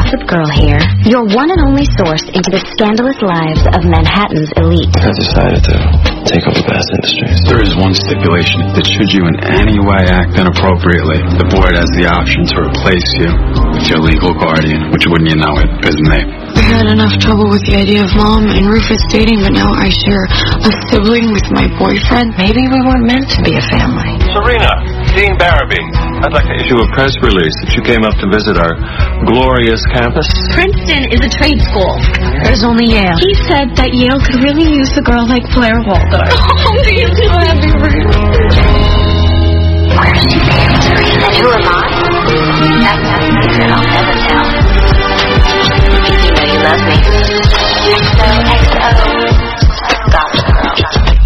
gossip girl here, your one and only source into the scandalous lives of Manhattan's elite. I decided to take over Bass Industries. There is one stipulation that should you in any way act inappropriately, the board has the option to replace you with your legal guardian, which, wouldn't you know it, is me. I had enough trouble with the idea of Mom and Rufus dating, but now I share a sibling with my boyfriend. Maybe we weren't meant to be a family. Serena, Dean Barabee, I'd like to issue a press release that you came up to visit our glorious campus. Princeton is a trade school. There's only Yale. He said that Yale could really use a girl like Blair Waldorf. Oh, he is so happy for you. Where's she been, Serena? And who am I? That's a secret I'll never tell. You know you love me. XOXO. Gossip Girl.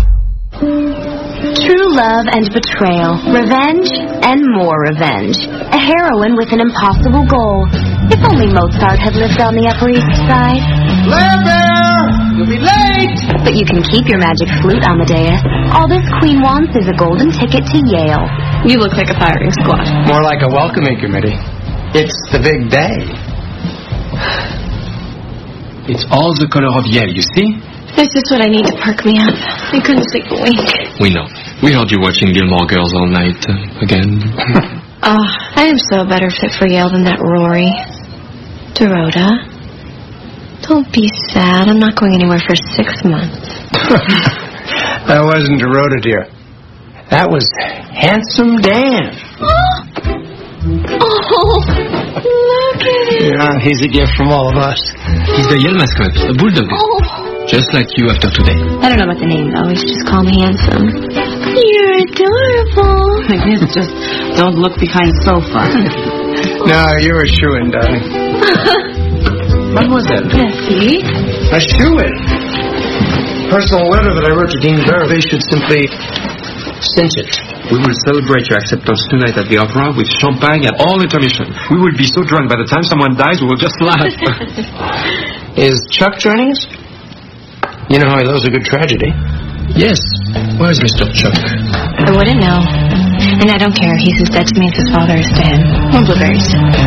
True love and betrayal, revenge and more revenge. A heroine with an impossible goal. If only Mozart had lived on the Upper East Side. Blair Bear! You'll be late! But you can keep your magic flute, Amadeus. All this queen wants is a golden ticket to Yale. You look like a firing squad. More like a welcoming committee. It's the big day. It's all the color of Yale, you see? This is what I need to perk me up. I couldn't sleep a wink. We know. We heard you watching Gilmore Girls all night again. I am so better fit for Yale than that Rory. Dorota, don't be sad. I'm not going anywhere for 6 months. That wasn't Dorota, dear. That was Handsome Dan. Oh, look at him. Yeah, he's a gift from all of us. He's the Yale mascot, a bulldog. Oh. Just like you after today. I don't know about the name, though. He's just call me Handsome. You're adorable. It's just don't look behind the sofa. No, you're a shoo-in, darling. Mademoiselle. Merci. A shoo-in? Personal letter that I wrote to Dean Barabee should simply cinch it. We will celebrate your acceptance tonight at the opera with champagne at all intermission. We will be so drunk by the time someone dies, we will just laugh. Is Chuck joining us? You know how he loves a good tragedy. Yes. Where is Mr. Chuck? I wouldn't know. And I don't care. He's as dead to me as his father is to him. More blueberries.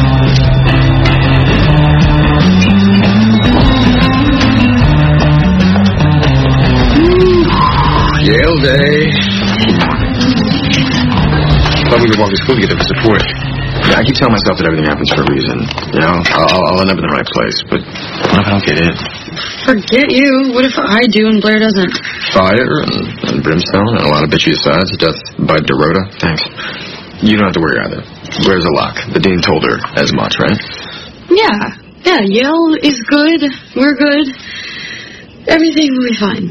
Yale Day. Thought we could walk to school together for support. Yeah, I keep telling myself that everything happens for a reason. You know, I'll end up in the right place, but what if I don't get in? Forget you. What if I do and Blair doesn't? Fire and brimstone and a lot of bitchy asides. Death by Dorota. Thanks. You don't have to worry either. Blair's a lock. The dean told her as much, right? Yeah. Yeah, Yale is good. We're good. Everything will be fine.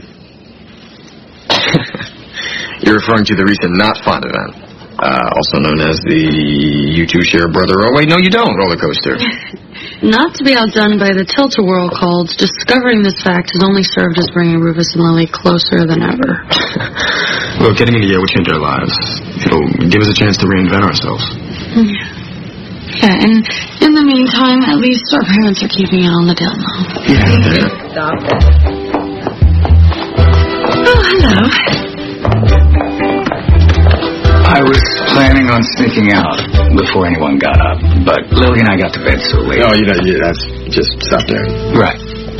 You're referring to the recent Not Fun event, also known as the You Two Share Brother, oh wait, no you don't, roller coaster. Not to be outdone by the Tilt-A-Whirl calls, discovering this fact has only served as bringing Rufus and Lily closer than ever. Well, getting into Yale will change our lives. It'll give us a chance to reinvent ourselves. Yeah, and in the meantime, at least our parents are keeping it on the down low. Yeah. Stop it. Oh, hello. I was planning on sneaking out before anyone got up, but Lily and I got to bed so late. Oh, that's just stop there. Right.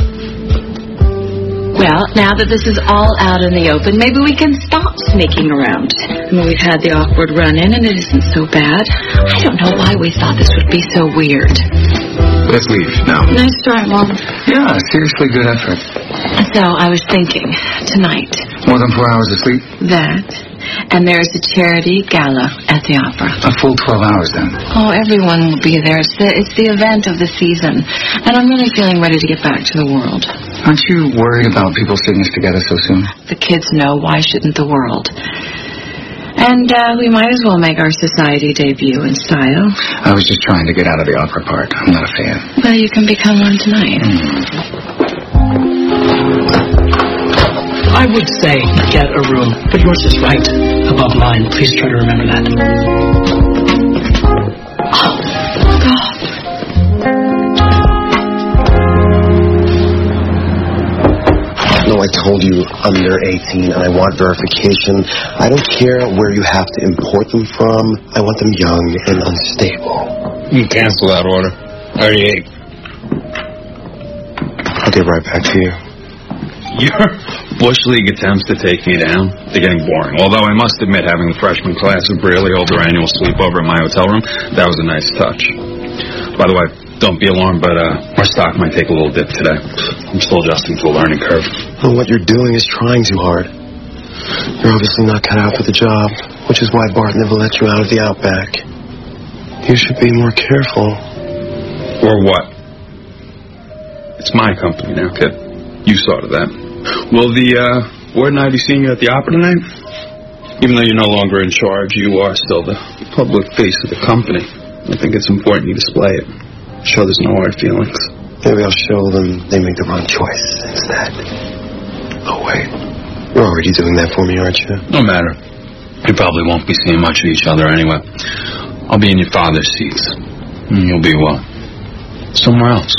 Well, now that this is all out in the open, maybe we can stop sneaking around. I mean, we've had the awkward run-in, and it isn't so bad. I don't know why we thought this would be so weird. Let's leave now. Nice try, Mom. Yeah, seriously good effort. So I was thinking, tonight, More than 4 hours of sleep? that, and there's a charity gala at the opera. A full 12 hours then. Oh, everyone will be there. It's the event of the season, and I'm really feeling ready to get back to the world. Aren't you worried about people seeing us together so soon? The kids know, why shouldn't the world? And we might as well make our society debut in style. I was just trying to get out of the opera part. I'm not a fan. Well, you can become one tonight. I would say get a room, but yours is right above mine. Please try to remember that. Oh, God. No, I told you under 18 and I want verification. I don't care where you have to import them from. I want them young and unstable. You cancel that order. 38. I'll get right back to you. Your Bush League attempts to take me down, they're getting boring. Although I must admit, having the freshman class of Brearley hold their annual sleepover in my hotel room, that was a nice touch. By the way, don't be alarmed, but our stock might take a little dip today. I'm still adjusting to a learning curve. Well, what you're doing is trying too hard. You're obviously not cut out for the job, which is why Bart never let you out of the Outback. You should be more careful. Or what? It's my company now, kid. You started that. Will the Ward and I be seeing you at the opera tonight? Even though you're no longer in charge, you are still the public face of the company. I think it's important you display it. Show there's no hard feelings. Maybe I'll show them they make the wrong choice instead. Oh, wait. You're already doing that for me, aren't you? No matter. You probably won't be seeing much of each other anyway. I'll be in your father's seats. And you'll be, well, somewhere else.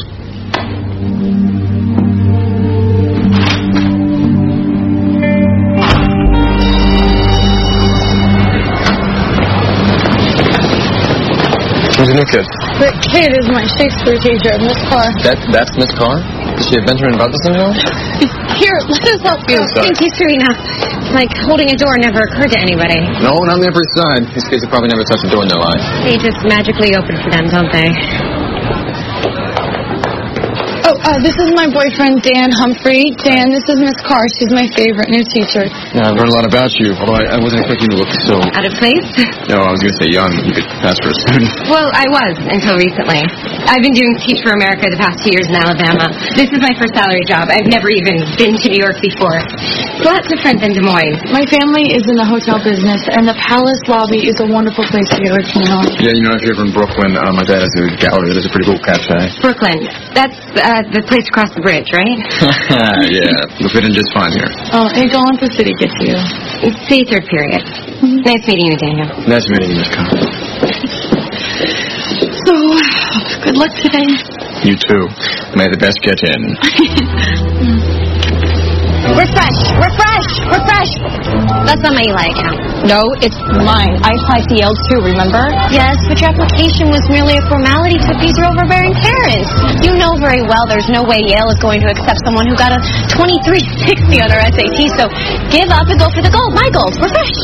Who's the new kid? The kid is my Shakespeare teacher, Miss Carr. That's Miss Carr? Does she have Benjamin Button syndrome? Here, let us help you. Thank you, Serena. Like, holding a door never occurred to anybody. No, not on the Upper East Side. These kids have probably never touched a door in their life. They just magically open for them, don't they? This is my boyfriend, Dan Humphrey. Dan, this is Miss Carr. She's my favorite new teacher. Yeah, I've learned a lot about you, although I wasn't expecting you to look so... Out of place? No, I was going to say young. You could pass for a student. Well, I was, until recently. I've been doing Teach for America the past 2 years in Alabama. This is my first salary job. I've never even been to New York before. Lots different than Des Moines. My family is in the hotel business, and the Palace lobby is a wonderful place to get away from home. Yeah, you know, if you're ever in Brooklyn, my dad has a gallery. There's a pretty cool cafe. Brooklyn. That's the place across the bridge, right? Yeah, you'll fit in just fine here. Oh, and go on to city gets you. See, third period. Nice meeting you, Daniel. Nice meeting you, Miss Carr. So, good luck today. You too. May the best get in. Refresh! Refresh! Refresh! That's not my Eli account. No, it's mine. I applied to Yale too, remember? Yes, but your application was merely a formality to appease your overbearing parents. You know very well there's no way Yale is going to accept someone who got a 2360 on their SAT, so give up and go for the gold. My gold. Refresh!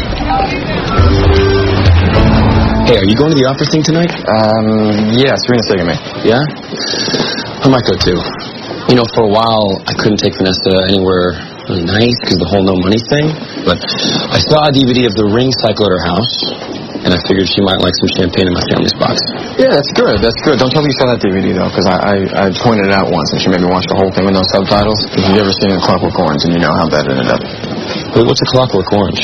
Hey, are you going to the opera thing tonight? Yeah, Serena's taking me. Yeah? I might go too. You know, for a while, I couldn't take Vanessa anywhere really nice because of the whole no money thing. But I saw a DVD of The Ring cycle at her house, and I figured she might like some champagne in my family's box. Yeah, that's good. That's good. Don't tell me you saw that DVD, though, because I pointed it out once, and she made me watch the whole thing with no subtitles. If you've ever seen A Clockwork Orange, and you know how that ended up. Wait, what's A Clockwork Orange?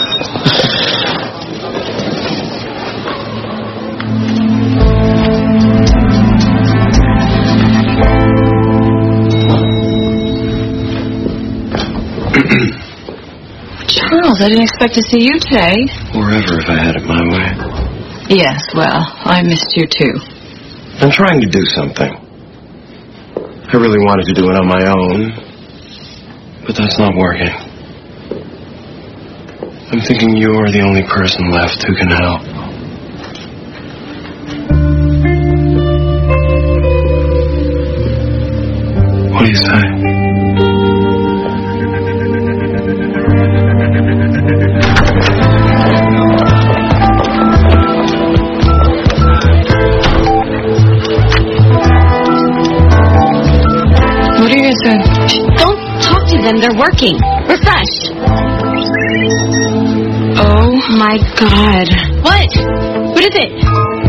Charles, I didn't expect to see you today. Wherever if I had it my way. Yes, well, I missed you too. I'm trying to do something. I really wanted to do it on my own, but that's not working. I'm thinking you're the only person left who can help. What do you say? What are you guys doing? Don't talk to them. They're working. Refresh. Oh my God. What? What is it?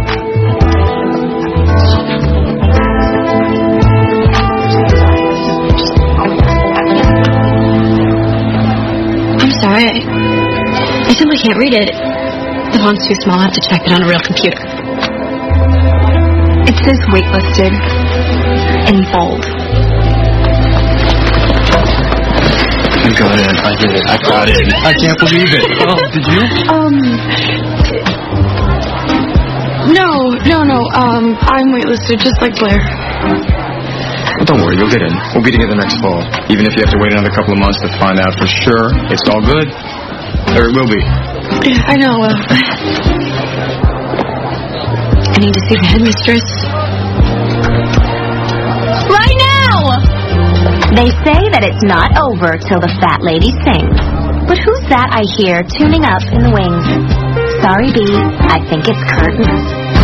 I'm sorry. I simply can't read it. The font's too small. I have to type it on a real computer. It says waitlisted in bold. I got it. I did it. I got it. I can't believe it. Oh, did you? No. I'm waitlisted just like Blair. Don't worry, you'll get in. We'll be together next fall. Even if you have to wait another couple of months to find out for sure, it's all good. Or it will be. Yeah, I know. I need to see the headmistress. Right now! They say that it's not over till the fat lady sings. But who's that I hear tuning up in the wings? Sorry, B, I think it's curtains.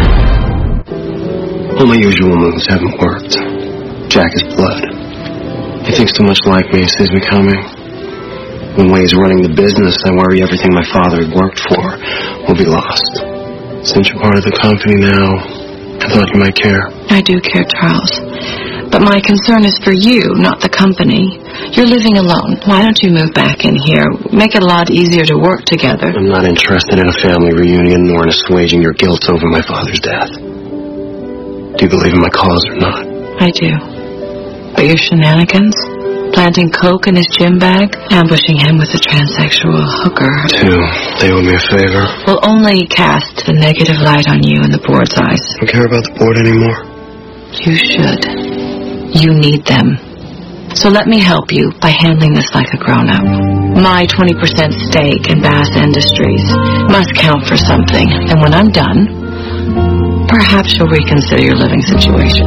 All my usual moves haven't worked. Jack is blood. He thinks too much like me and sees me coming. When Wade's running the business, I worry everything my father had worked for will be lost. Since you're part of the company now, I thought you might care. I do care, Charles. But my concern is for you, not the company. You're living alone. Why don't you move back in here? Make it a lot easier to work together. I'm not interested in a family reunion nor in assuaging your guilt over my father's death. Do you believe in my cause or not? I do. But your shenanigans? Planting coke in his gym bag? Ambushing him with a transsexual hooker? Two, they owe me a favor. Will only cast a negative light on you in the board's eyes. I don't care about the board anymore. You should. You need them. So let me help you by handling this like a grown-up. My 20% stake in Bass Industries must count for something. And when I'm done, perhaps you'll reconsider your living situation.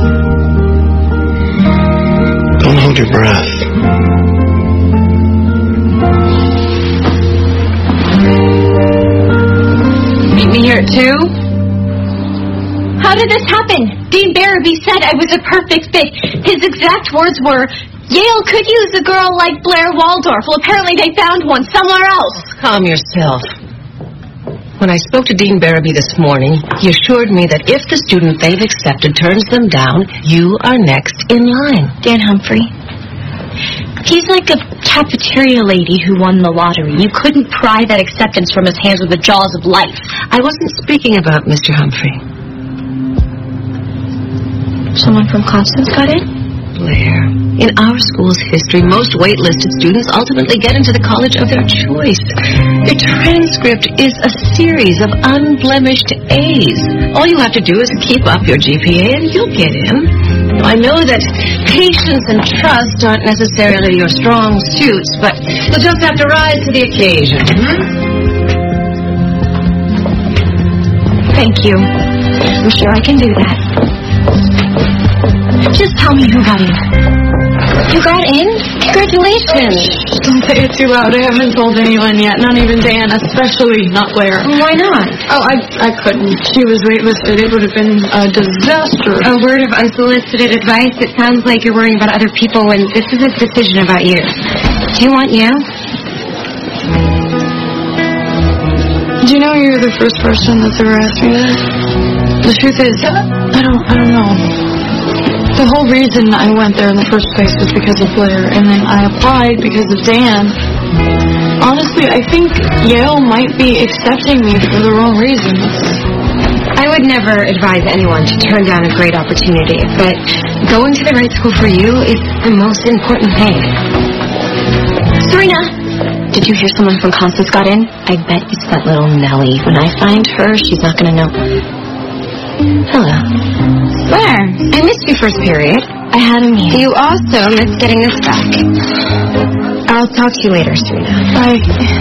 Don't hold your breath. Meet me here at 2? How did this happen? Dean Barabee said I was a perfect fit. His exact words were, Yale could use a girl like Blair Waldorf. Well, apparently they found one somewhere else. Calm yourself. When I spoke to Dean Barabee this morning, he assured me that if the student they've accepted turns them down, you are next in line. Dan Humphrey. He's like a cafeteria lady who won the lottery. You couldn't pry that acceptance from his hands with the jaws of life. I wasn't speaking about Mr. Humphrey. Someone from Constance got in? Blair, in our school's history, most waitlisted students ultimately get into the college of their choice. Your transcript is a series of unblemished A's. All you have to do is keep up your GPA and you'll get in. I know that patience and trust aren't necessarily your strong suits, but you'll just have to rise to the occasion. Thank you. I'm sure I can do that. Just tell me who got in. You got in? Congratulations. Don't say it too loud. I haven't told anyone yet. Not even Dan, especially not Blair. Why not? Oh, I couldn't. She was waitlisted. It would have been a disaster. A word of unsolicited advice? It sounds like you're worrying about other people when this is a decision about you. Do you want you? Do you know you're the first person that's ever asked me that? The truth is, I don't know. The whole reason I went there in the first place was because of Blair, and then I applied because of Dan. Honestly, I think Yale might be accepting me for the wrong reasons. I would never advise anyone to turn down a great opportunity, but going to the right school for you is the most important thing. Serena! Did you hear someone from Constance got in? I bet it's that little Nellie. When I find her, she's not going to know. Hello. Where? I missed you first period. I had a meeting. You also missed getting this back. I'll talk to you later, Serena. Bye.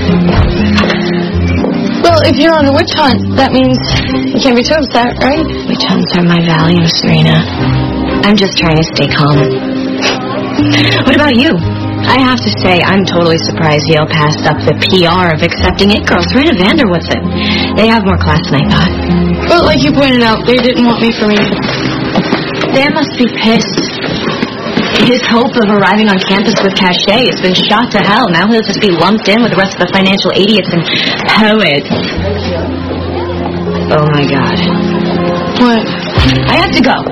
Well, if you're on a witch hunt, that means you can't be too upset, right? Witch hunts are my values, Serena. I'm just trying to stay calm. What about you? I have to say, I'm totally surprised Yale passed up the PR of accepting it girls. Serena Vanderwoodson. They have more class than I thought. But like you pointed out, they didn't want me for me. Dan must be pissed. His hope of arriving on campus with cachet has been shot to hell. Now he'll just be lumped in with the rest of the financial idiots and poets. Oh my God. What? I have to go.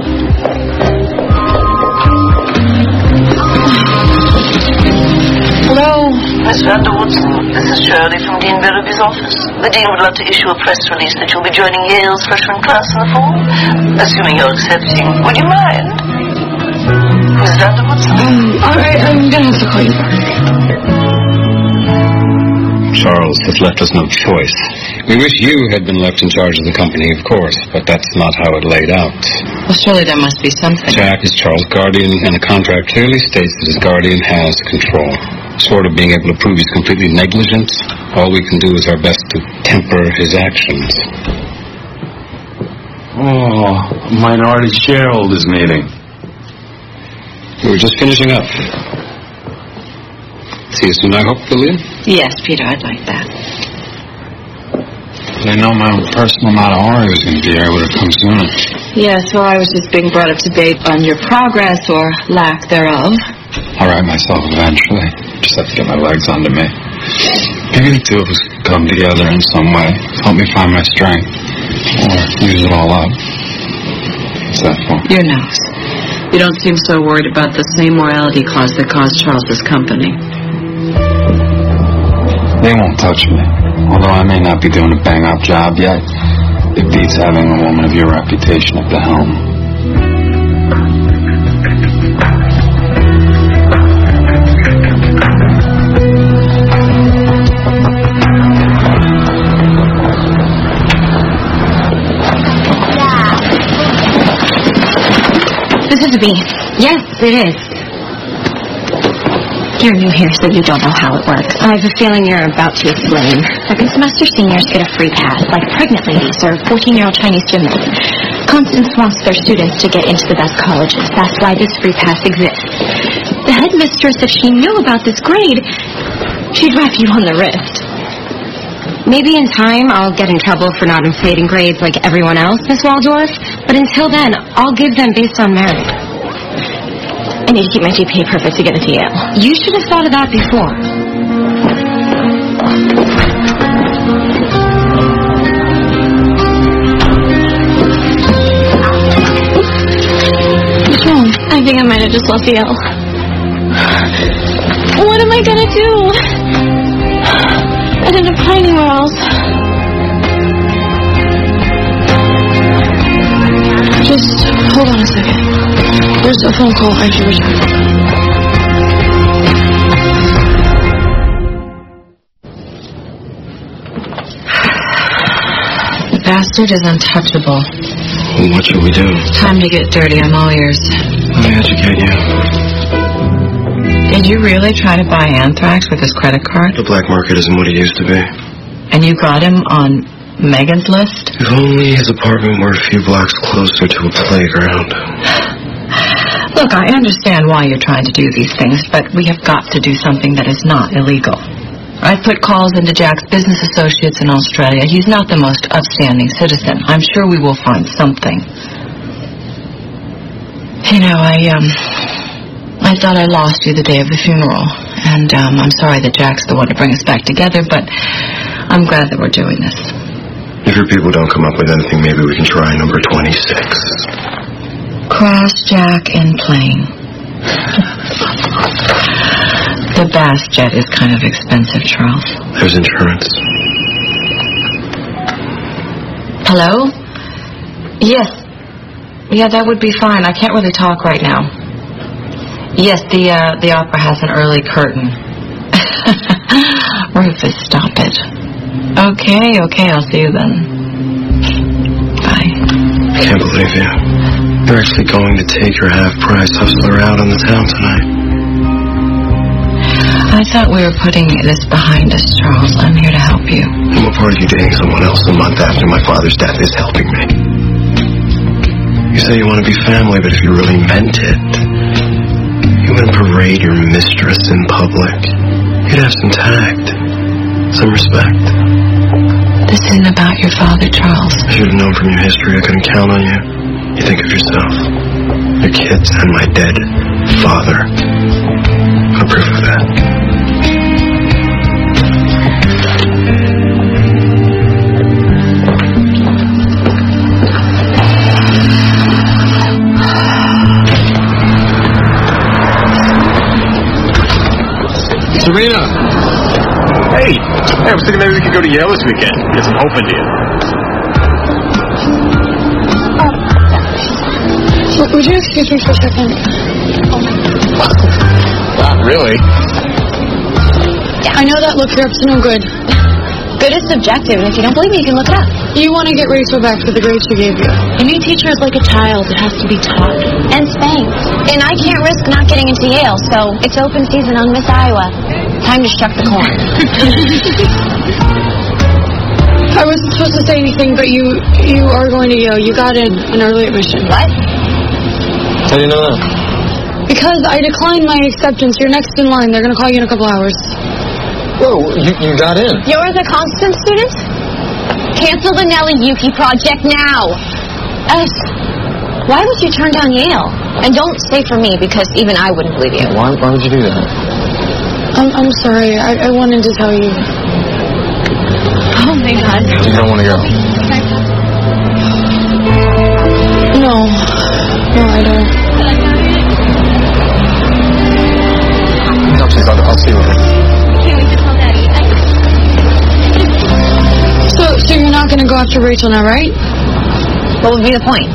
Hello? Miss Vanderwoodson, this is Shirley from Dean Barabee's office. The Dean would love to issue a press release that you'll be joining Yale's freshman class in the fall. Assuming you're accepting, would you mind? Miss Vanderwoodson? Alright, I'm gonna have to call you back. Charles has left us no choice. We wish you had been left in charge of the company, of course, but that's not how it laid out. Well, surely there must be something. Jack is Charles' guardian, and the contract clearly states that his guardian has control. Short of being able to prove he's completely negligent, all we can do is our best to temper his actions. Oh, minority shareholders meeting. We were just finishing up. See you soon, I hope, Lillian. Yes, Peter, I'd like that. If I know my own personal amount of horror was going to be here, I would have come sooner. Yes, well, I was just being brought up to date on your progress or lack thereof. I'll right myself eventually. Just have to get my legs under me. Maybe the two of us could come together in some way. Help me find my strength. Or use it all up. What's that for? Your nose. You don't seem so worried about the same morality clause that caused Charles's company. They won't touch me. Although I may not be doing a bang-up job yet, it beats having a woman of your reputation at the helm. This is B. Yes, it is. You're new here, so you don't know how it works. I have a feeling you're about to explain. Second semester seniors get a free pass, like pregnant ladies or 14-year-old Chinese gymnasts. Constance wants their students to get into the best colleges. That's why this free pass exists. The headmistress, if she knew about this grade, she'd wrap you on the wrist. Maybe in time I'll get in trouble for not inflating grades like everyone else, Miss Waldorf. But until then, I'll give them based on merit. I need to keep my GPA perfect to get into Yale. You should have thought of that before. What's wrong? I think I might have just left Yale. What am I gonna do? I didn't apply anywhere else. Just hold on a second. There's a phone call I should return. The bastard is untouchable. Well, what should we do? Time to get dirty. I'm all ears. Let me educate you. Did you really try to buy Anthrax with his credit card? The black market isn't what it used to be. And you got him on Megan's list? If only his apartment were a few blocks closer to a playground. Look, I understand why you're trying to do these things, but we have got to do something that is not illegal. I've put calls into Jack's business associates in Australia. He's not the most upstanding citizen. I'm sure we will find something. You know, I thought I lost you the day of the funeral, and I'm sorry that Jack's the one to bring us back together, but I'm glad that we're doing this. If your people don't come up with anything, maybe we can try number 26. Crash Jack in plane. The Bass jet is kind of expensive, Charles. There's insurance. Hello? Yes. Yeah, that would be fine. I can't really talk right now. Yes, the opera has an early curtain. Rufus, stop it. Okay, I'll see you then. Bye. I can't believe you. You're actually going to take your half-price hustler out on the town tonight. I thought we were putting this behind us, Charles. I'm here to help you. And what part of you dating someone else a month after my father's death is helping me? You say you want to be family, but if you really meant it, you wouldn't parade your mistress in public. You'd have some tact, some respect. This isn't about your father, Charles. I should have known from your history I couldn't count on you. You think of yourself, your kids, and my dead father. I'm proof of that. Serena! Hey, I was thinking maybe we could go to Yale this weekend. Get some hope into you. Would you excuse me for a second? Not really. I know that look you're up to no good. Good is subjective, and if you don't believe me, you can look it up. You want to get Rachel back for the grade she gave you. A new teacher is like a child. It has to be taught and spanked. And I can't risk not getting into Yale, so it's open season on Miss Iowa. Time to shuck the corn. I wasn't supposed to say anything, but you are going to Yale. You got an early admission. What? How do you know that? Because I declined my acceptance. You're next in line. They're going to call you in a couple hours. Whoa, you got in. You're the constant student? Cancel the Nelly Yuki project now. Why would you turn down Yale? And don't say for me, because even I wouldn't believe you. Why would you do that? I'm sorry. I wanted to tell you. Oh, my God. You don't want to go? No, I don't. No, please, I'll see you later. Can't wait to tell Daddy. So you're not going to go after Rachel now, right? What would be the point?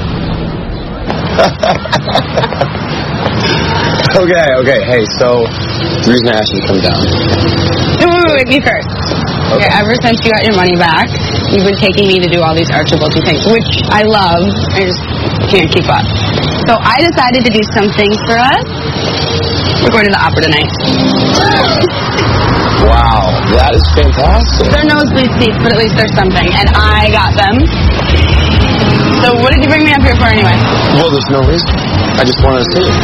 Okay. Hey, so the reason I asked you to come down. Wait, me first. Okay, ever since you got your money back, you've been taking me to do all these Archibaldi things, which I love. I just can't keep up. So I decided to do something for us. We're going to the opera tonight. Wow, that is fantastic. They're nosebleed seats, but at least there's something, and I got them. So what did you bring me up here for anyway? Well, there's no reason. I just wanted to see you.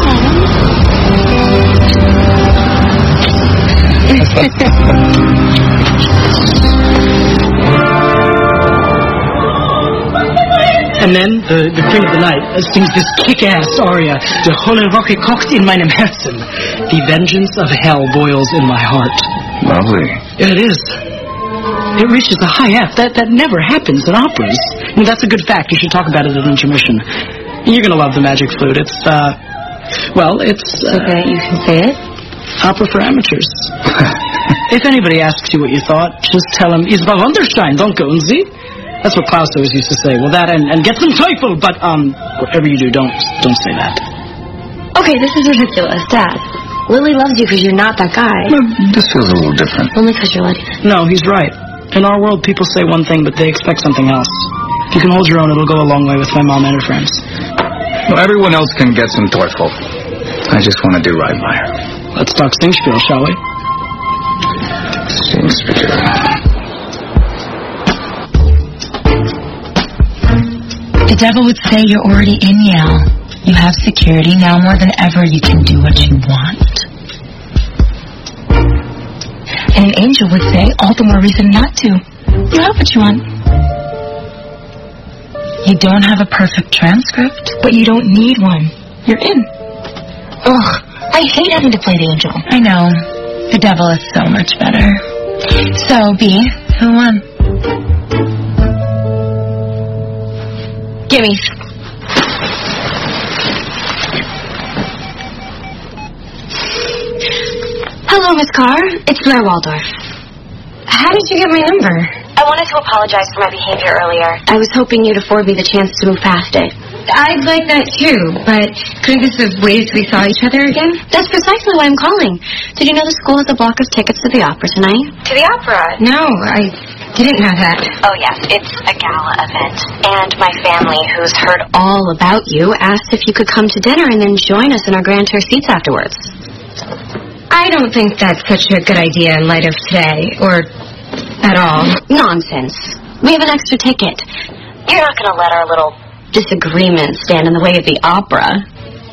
And then the queen of the night sings this kick-ass aria, "Der hohle Rocke kocht in meinem Herzen." The vengeance of hell boils in my heart. Lovely. It is. It reaches a high F. That never happens in operas. I mean, that's a good fact. You should talk about it at intermission. You're going to love the Magic Flute. It's, it's... Okay, you can say it. Opera for amateurs. If anybody asks you what you thought, just tell them, Isabel Wunderstein, don't go and see. That's what Klaus always used to say. Well, that and get some Teufel, but, whatever you do, don't say that. Okay, this is ridiculous. Dad, Lily loves you because you're not that guy. Well, this feels a little different. Only because you're letting it. No, he's right. In our world, people say one thing, but they expect something else. If you can hold your own, it'll go a long way with my mom and her friends. Well, everyone else can get some Teufel. I just want to do right by her. Let's talk Singspiel, shall we? Singspiel. The devil would say you're already in Yale. You have security. Now more than ever, you can do what you want. And an angel would say, all the more reason not to. You have what you want. You don't have a perfect transcript, but you don't need one. You're in. Ugh, I hate having to play the angel. I know. The devil is so much better. So, B, who won? Gimme. Hello, Miss Carr. It's Blair Waldorf. How did you get my number? I wanted to apologize for my behavior earlier. I was hoping you'd afford me the chance to move past it. I'd like that too, but couldn't this have waited till we saw each other again? That's precisely why I'm calling. Did you know the school has a block of tickets to the opera tonight? To the opera? No, I didn't know that. Oh, yes. It's a gala event. And my family, who's heard All about you, asked if you could come to dinner and then join us in our grand tour seats afterwards. I don't think that's such a good idea in light of today, or at all. Nonsense. We have an extra ticket. You're not going to let our little disagreement stand in the way of the opera.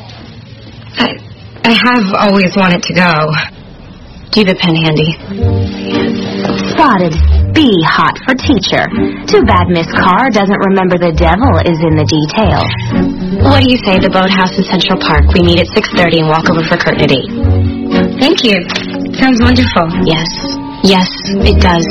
I have always wanted to go. Do you have a pen handy? Spotted. Be hot for teacher. Too bad Miss Carr doesn't remember the devil is in the details. What do you say, the boathouse in Central Park? We meet at 6:30 and walk over for curtain at 8. Thank you. Sounds wonderful. Yes. Yes, it does.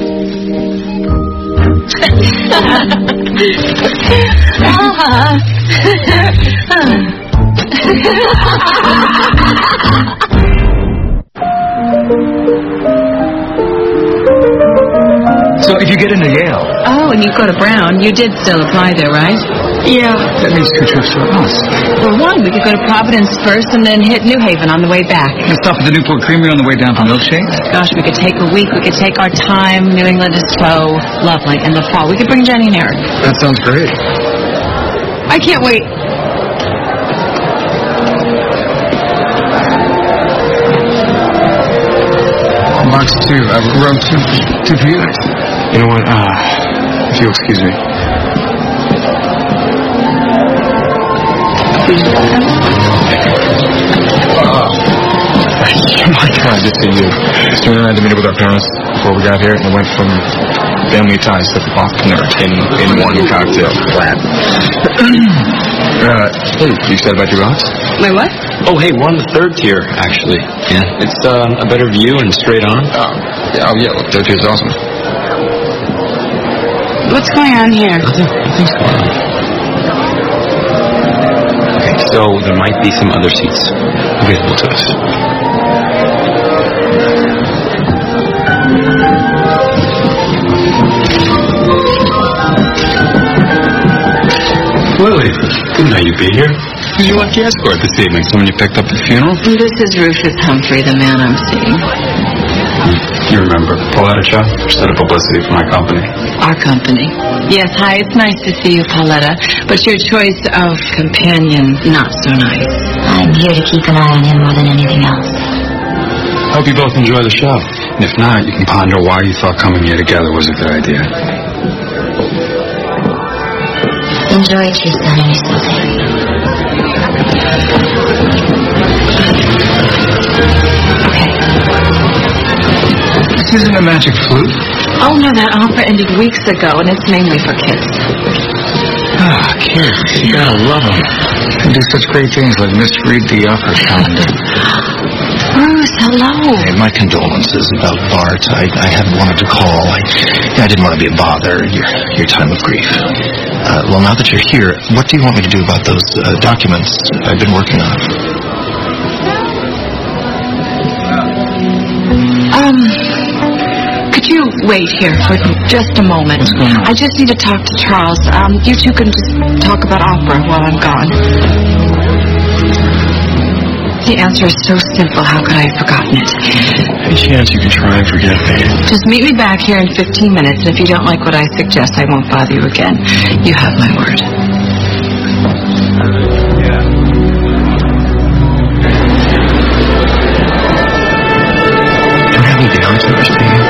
So if you get into Yale... Oh, and you go to Brown, you did still apply there, right? Yeah. That means 2 trips to us. Well, one, we could go to Providence first and then hit New Haven on the way back. You stop at the Newport Creamery on the way down for milkshakes? Gosh, we could take a week. We could take our time. New England is so lovely. In the fall, we could bring Jenny and Eric. That sounds great. I can't wait. Mark's 2. Row 2 for you. You know what? If you'll excuse me. to see you. Serena and I had to meet up with our parents before we got here, and it went from family ties to Faulkner in one cocktail. Flat. Hey, you said about your rocks? My what? Oh, hey, we're on the third tier, actually. Yeah. It's a better view and straight on. Yeah, look, third tier's awesome. What's going on here? Nothing's going on. Okay, so there might be some other seats available to us. Lily, didn't know you'd be here. Who's your lucky escort this evening? Someone you picked up at the funeral? This is Rufus Humphrey, the man I'm seeing. You remember Pauletta Shaw? She did publicity for my company. Our company. Yes, hi, it's nice to see you, Pauletta. But your choice of companion, not so nice. I'm here to keep an eye on him more than anything else. Hope you both enjoy the show. And if not, you can ponder why you thought coming here together was a good idea. Enjoy it, your son, and you're still there. This isn't a magic flute. Oh, no, that opera ended weeks ago, and it's mainly for kids. Ah, kids. You gotta love them. They do such great things like misread the opera calendar. Bruce, hello. Hey, my condolences about Bart. I hadn't wanted to call. I didn't want to be a bother in your time of grief. Well, now that you're here, what do you want me to do about those documents I've been working on? Could you wait here for just a moment? What's going on? I just need to talk to Charles. You two can just talk about opera while I'm gone. The answer is so simple. How could I have forgotten it? Any chance you can try and forget me? Just meet me back here in 15 minutes, and if you don't like what I suggest, I won't bother you again. You have my word. Do you have any downstairs, baby?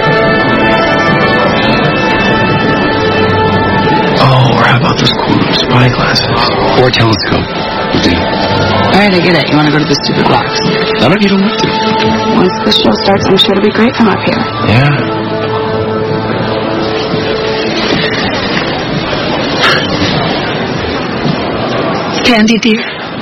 Oh, or how about those cool spy glasses? Or a telescope. All right, I get it. You want to go to the stupid blocks. None of you don't want to. Once the show starts, I'm sure it'll be great from up here. Yeah. Candy, dear.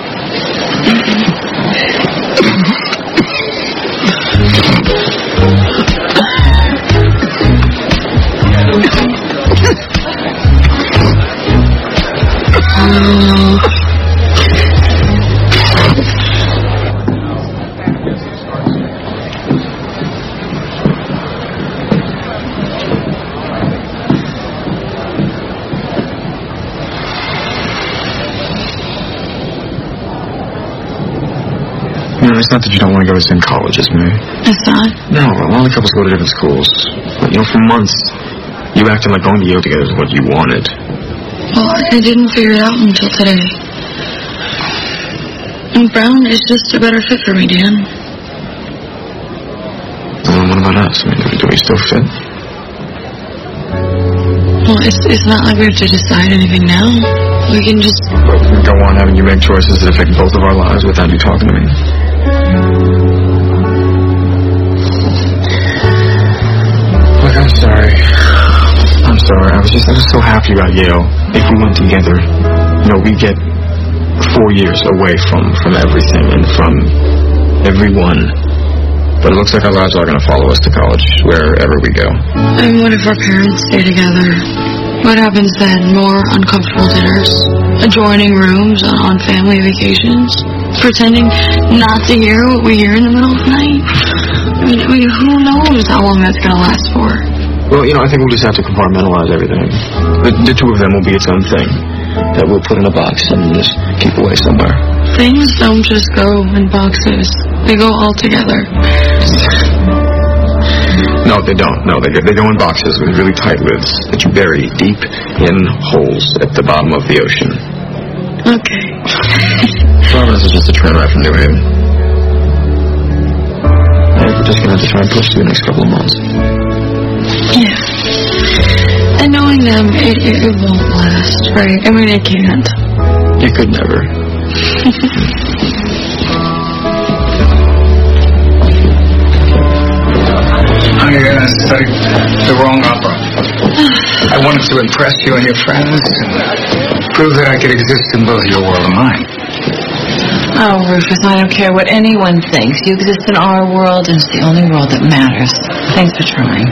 It's not that you don't want to go to the same college as me. It's not? No, a lot of couples go to different schools. But, for months, you acted like going to Yale together is what you wanted. Well, I didn't figure it out until today. And Brown is just a better fit for me, Dan. Well, what about us? Do we still fit? Well, it's not like we have to decide anything now. We can just go on having you make choices that affect both of our lives without you talking to me. Look, I'm sorry. I was just so happy about Yale. If we went together, we'd get 4 years away from everything and from everyone. But it looks like our lives are going to follow us to college wherever we go. And what if our parents stay together? What happens then? More uncomfortable dinners? Adjoining rooms on family vacations? Pretending not to hear what we hear in the middle of the night? Who knows how long that's going to last for? Well, I think we'll just have to compartmentalize everything. The two of them will be its own thing that we'll put in a box and just keep away somewhere. Things don't just go in boxes. They go all together. No, they don't. No, they go in boxes with really tight lids that you bury deep in holes at the bottom of the ocean. Okay. Providence is just a train ride from New Haven. I think we're just going to have to try and push through the next couple of months. Yeah. And knowing them, it won't last, right? I mean, it can't. You could never. studied the wrong opera. I wanted to impress you and your friends and prove that I could exist in both your world and mine. Oh, Rufus, I don't care what anyone thinks. You exist in our world, and it's the only world that matters. Thanks for trying.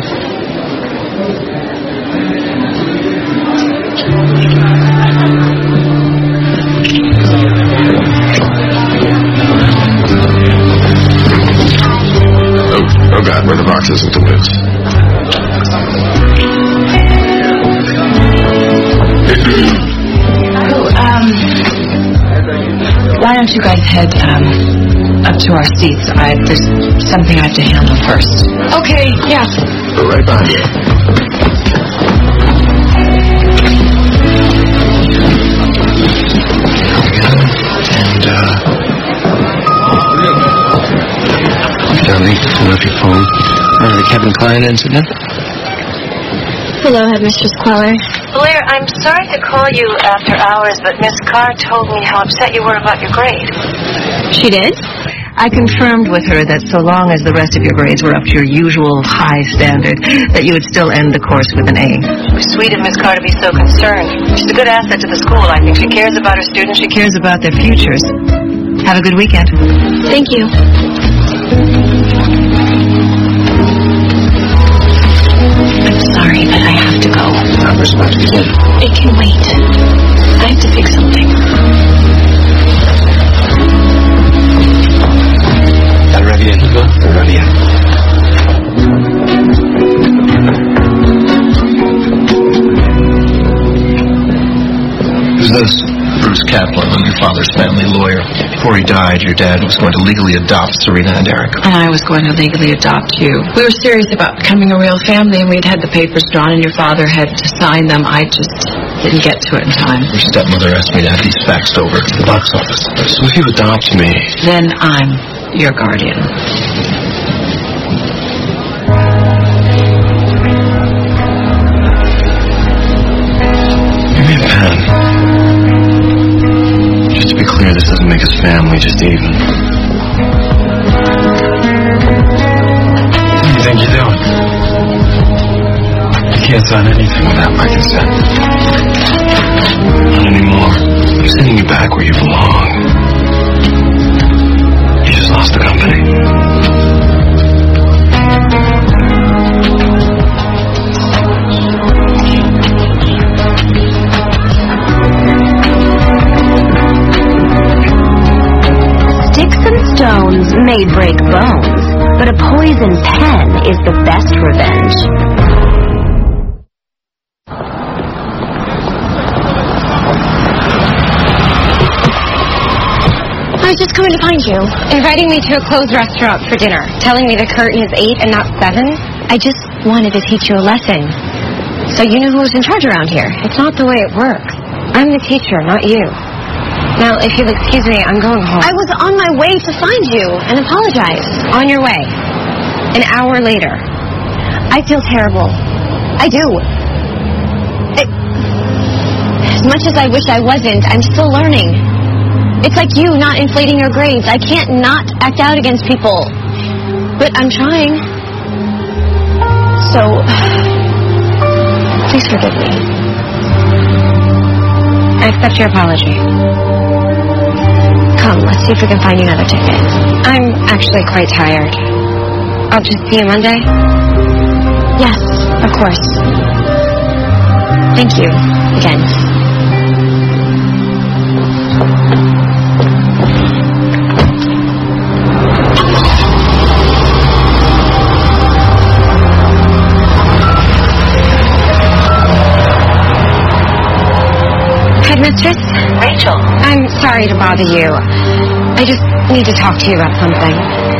Oh God, where the boxes with the whips. Why don't you guys head up to our seats? There's something I have to handle first. Okay, yeah. Go right behind you. Darling, I left your phone. The Kevin Klein incident? Hello, Headmistress Queller. Blair, I'm sorry to call you after hours, but Miss Carr told me how upset you were about your grade. She did? I confirmed with her that so long as the rest of your grades were up to your usual high standard, that you would still end the course with an A. Sweet of Miss Carr to be so concerned. She's a good asset to the school, I think. She cares about her students. She cares about their futures. Have a good weekend. Thank you. I'm sorry, but I have to go. I'm supposed to begin. It can wait. I have to fix something. Got ready in. We're ready in. Who's this? Bruce Kaplan, your father's family lawyer. Before he died, your dad was going to legally adopt Serena and Eric. And I was going to legally adopt you. We were serious about becoming a real family, and we'd had the papers drawn, and your father had to sign them. I just didn't get to it in time. Your stepmother asked me to have these faxed over to the box office. So if you adopt me... Then I'm your guardian. Give me a pen. Just to be clear, this doesn't make us family, just even. What do you think you're doing? You can't sign anything without my consent. Not anymore. I'm sending you back where you belong. You just lost the company. Stones may break bones, but a poison pen is the best revenge. I was just coming to find you, inviting me to a closed restaurant for dinner, telling me the curtain is 8 and not 7. I just wanted to teach you a lesson, so you know who's in charge around here. It's not the way it works. I'm the teacher, not you. Now, if you'll excuse me, I'm going home. I was on my way to find you and apologize. On your way. An hour later. I feel terrible. I do. As much as I wish I wasn't, I'm still learning. It's like you not inflating your grades. I can't not act out against people. But I'm trying. So, please forgive me. I accept your apology. Come, let's see if we can find you another ticket. I'm actually quite tired. I'll just see you Monday? Yes, of course. Thank you, again. Headmistress? Rachel. I'm sorry to bother you. I just need to talk to you about something.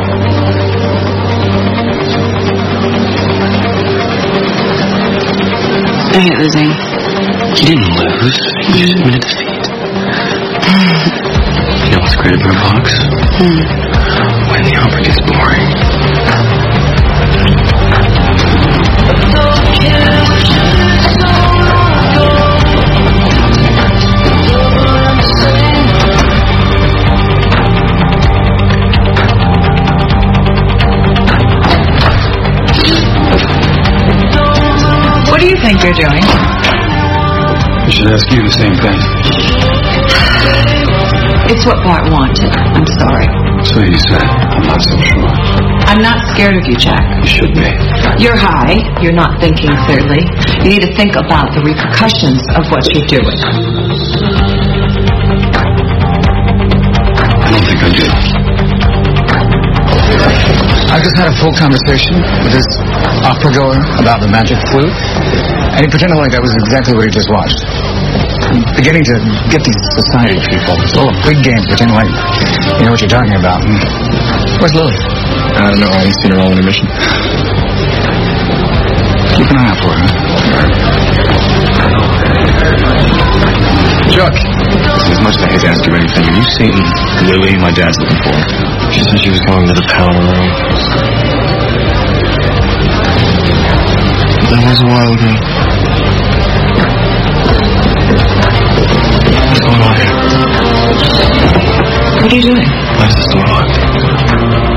I ain't losing. You didn't lose. You just admitted defeat. You know what's great about a box? When the opera gets boring. think you're doing? I should ask you the same thing. It's what Bart wanted. I'm sorry. So you said. I'm not so sure. I'm not scared of you, Jack. You should be. You're high. You're not thinking clearly. You need to think about the repercussions of what you're doing. I don't think I do. I just had a full conversation with this opera goer about the magic flute, and he pretended like that was exactly what he just watched. I'm beginning to get these society people full of big games, pretending like you know what you're talking about. Where's Lily? I don't know. I haven't seen her all intermission. Keep an eye out for her. Chuck, as much as I hate to ask you anything, have you seen Lily my dad's looking for? She said she was going to the powder room. That was a while ago. What's going on here? What are you doing? Why is this door locked?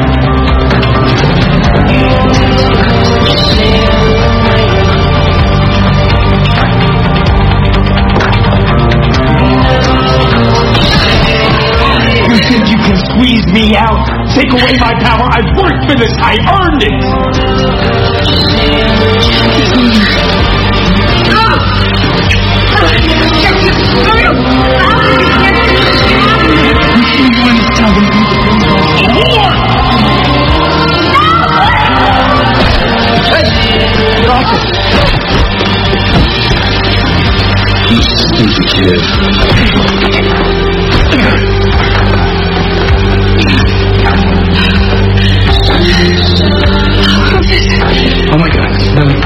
You think you can squeeze me out? Take away my power? I've worked for this. I earned it. You stupid kid. Oh my God, Lily.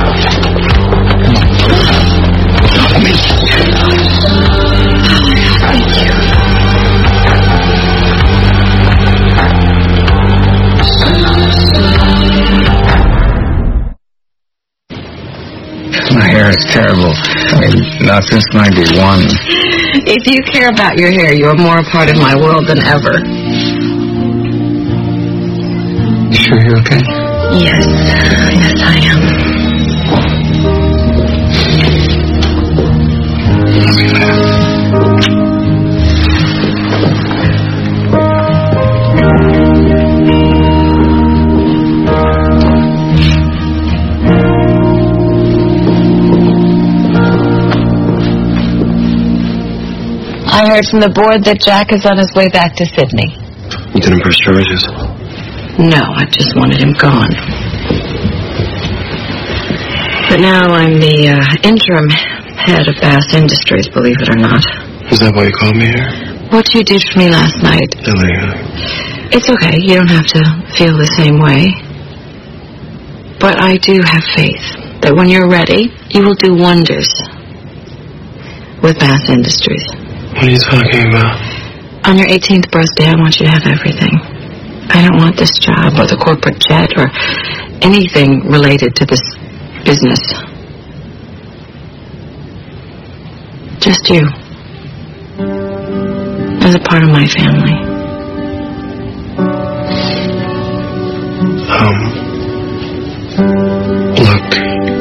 Help me. Thank you. My hair is terrible. I mean, not since 91. If you care about your hair, you're more a part of my world than ever. You sure you're okay? Yes. Yes, I am. I heard from the board that Jack is on his way back to Sydney. You didn't press charges? No, I just wanted him gone. But now I'm the interim head of Bass Industries, believe it or not. Is that why you called me here? What you did for me last night. Lily, It's okay. You don't have to feel the same way. But I do have faith that when you're ready, you will do wonders with Bass Industries. What are you talking about? On your 18th birthday, I want you to have everything. I don't want this job or the corporate jet or anything related to this business. Just you. As a part of my family. Look,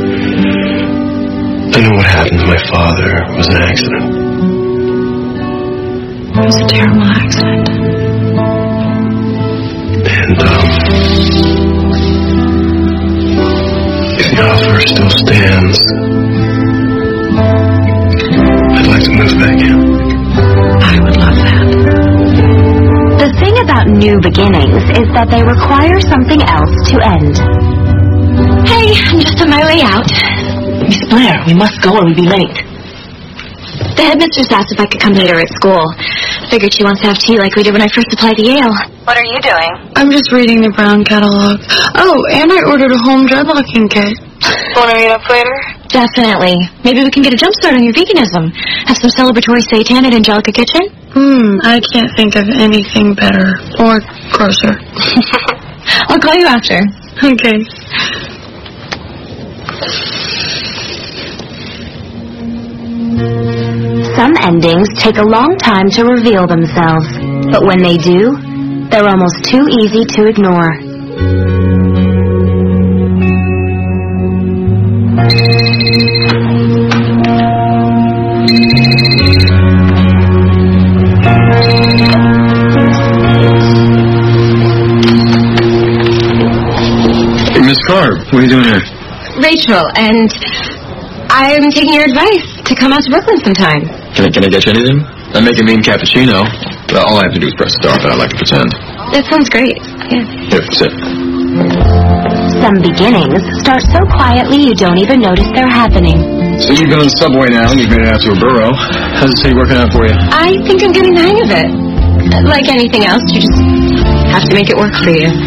I know what happened to my father was an accident. It was a terrible accident. And, if the offer still stands, I'd like to move back in. I would love that. The thing about new beginnings is that they require something else to end. Hey, I'm just on my way out. Miss Blair, we must go or we'll be late. The headmistress asked if I could come later at school. Figured she wants to have tea like we did when I first applied to Yale. What are you doing? I'm just reading the Brown catalog. Oh, and I ordered a home dreadlocking kit. Want to meet up later? Definitely. Maybe we can get a jump start on your veganism. Have some celebratory seitan at Angelica Kitchen? I can't think of anything better. Or grosser. I'll call you after. Okay. Some endings take a long time to reveal themselves, but when they do, they're almost too easy to ignore. Miss Carr, what are you doing here? Rachel, and I'm taking your advice to come out to Brooklyn sometime. Can I get you anything? I make a mean cappuccino, but all I have to do is press the start, but I like to pretend. That sounds great. Yeah. Here, sit. Some beginnings start so quietly you don't even notice they're happening. So you've been on the subway now, and you've made it out to a borough. How's the city working out for you? I think I'm getting the hang of it. Like anything else, you just have to make it work for you.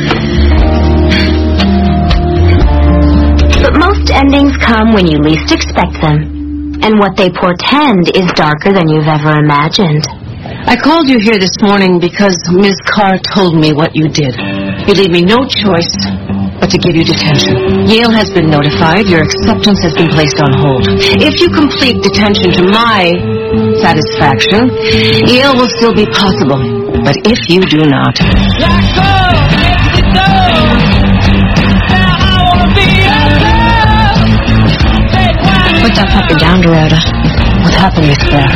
But most endings come when you least expect them. And what they portend is darker than you've ever imagined. I called you here this morning because Ms. Carr told me what you did. You leave me no choice but to give you detention. Yale has been notified. Your acceptance has been placed on hold. If you complete detention to my satisfaction, Yale will still be possible. But if you do not... Put that puppy down, Dorota. What happened, Miss Claire?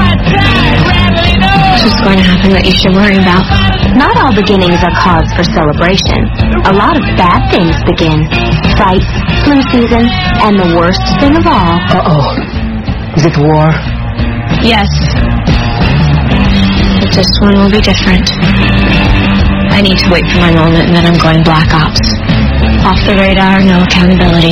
What's going to happen that you should worry about? Not all beginnings are cause for celebration. A lot of bad things begin. Fights, flu season, and the worst thing of all. Uh-oh. Is it war? Yes. But this one will be different. I need to wait for my moment, and then I'm going black ops. Off the radar, no accountability.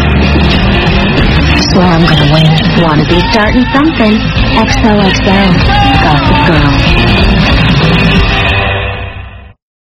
I swear I'm gonna win. Wanna be starting something. XOXO. Gossip Girl.